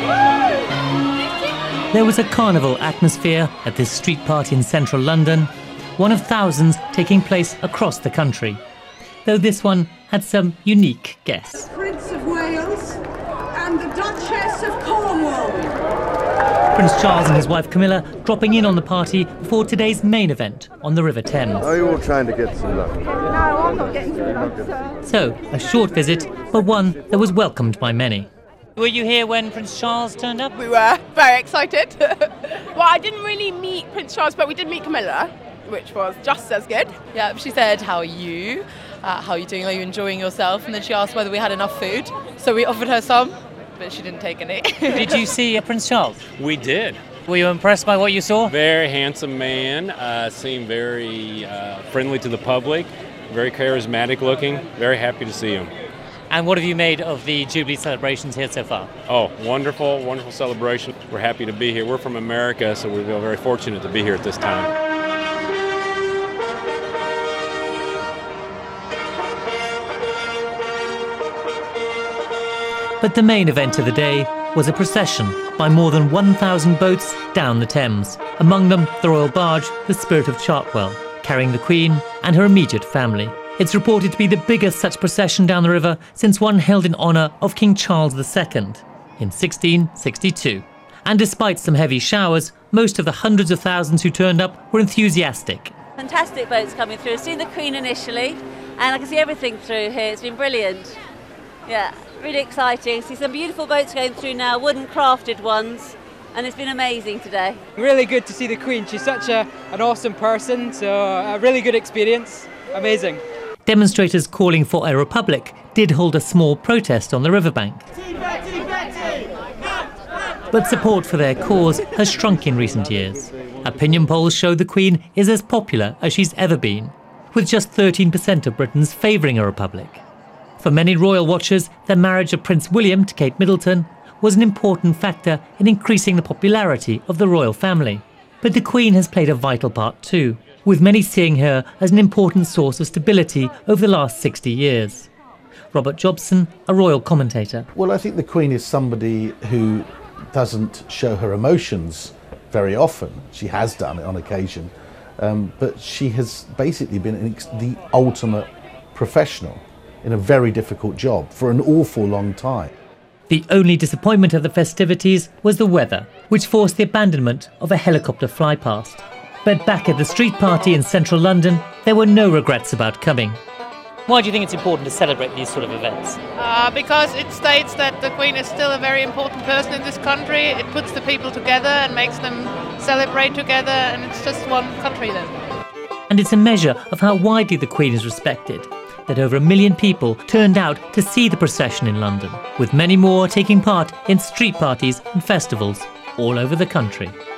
There was a carnival atmosphere at this street party in central London, one of thousands taking place across the country, though this one had some unique guests. Prince of Wales and the Duchess of Cornwall. Prince Charles and his wife Camilla dropping in on the party before today's main event on the River Thames. Are you all trying to get some luck? No, I'm not getting some luck, sir. So, a short visit, but one that was welcomed by many. Were you here when Prince Charles turned up? We were very excited. Well, I didn't really meet Prince Charles, but we did meet Camilla, which was just as good. Yeah, she said, how are you? How are you doing? Are you enjoying yourself? And then she asked whether we had enough food. So we offered her some, but she didn't take any. Did you see Prince Charles? We did. Were you impressed by what you saw? Very handsome man, seemed very friendly to the public, very charismatic looking, very happy to see him. And what have you made of the Jubilee celebrations here so far? Oh, wonderful, wonderful celebration. We're happy to be here. We're from America, so we feel very fortunate to be here at this time. But the main event of the day was a procession by more than 1,000 boats down the Thames, among them the royal barge, the Spirit of Chartwell, carrying the Queen and her immediate family. It's reported to be the biggest such procession down the river since one held in honour of King Charles II in 1662. And despite some heavy showers, most of the hundreds of thousands who turned up were enthusiastic. Fantastic boats coming through. I've seen the Queen initially, and I can see everything through here. It's been brilliant. Yeah, really exciting. See some beautiful boats going through now, wooden crafted ones, and it's been amazing today. Really good to see the Queen. She's such an awesome person, so a really good experience. Amazing. Demonstrators calling for a republic did hold a small protest on the riverbank. But support for their cause has shrunk in recent years. Opinion polls show the Queen is as popular as she's ever been, with just 13% of Britons favouring a republic. For many royal watchers, the marriage of Prince William to Kate Middleton was an important factor in increasing the popularity of the royal family. But the Queen has played a vital part too, with many seeing her as an important source of stability over the last 60 years. Robert Jobson, a royal commentator. Well, I think the Queen is somebody who doesn't show her emotions very often. She has done it on occasion, but she has basically been the ultimate professional in a very difficult job for an awful long time. The only disappointment of the festivities was the weather, which forced the abandonment of a helicopter flypast. But back at the street party in central London, there were no regrets about coming. Why do you think it's important to celebrate these sort of events? Because it states that the Queen is still a very important person in this country. It puts the people together and makes them celebrate together, and it's just one country then. And it's a measure of how widely the Queen is respected, that over 1 million people turned out to see the procession in London, with many more taking part in street parties and festivals all over the country.